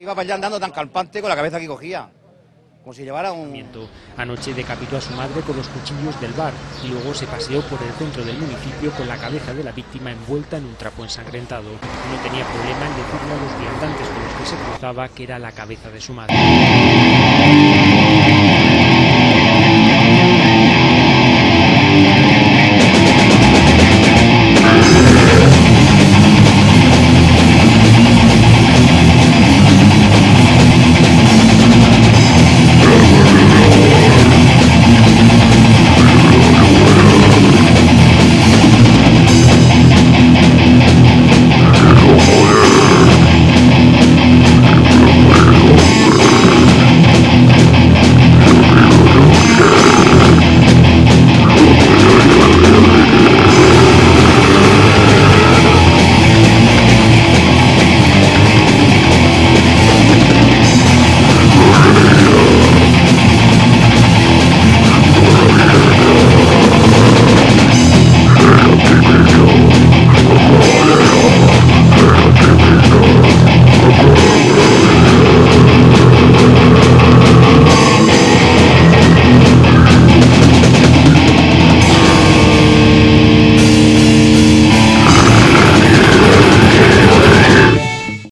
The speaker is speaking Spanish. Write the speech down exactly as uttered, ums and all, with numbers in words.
Iba para allá andando tan campante con la cabeza que cogía, como si llevara un... Anoche decapitó a su madre con los cuchillos del bar y luego se paseó por el centro del municipio con la cabeza de la víctima envuelta en un trapo ensangrentado. No tenía problema en decirle a los viandantes con los que se cruzaba que era la cabeza de su madre.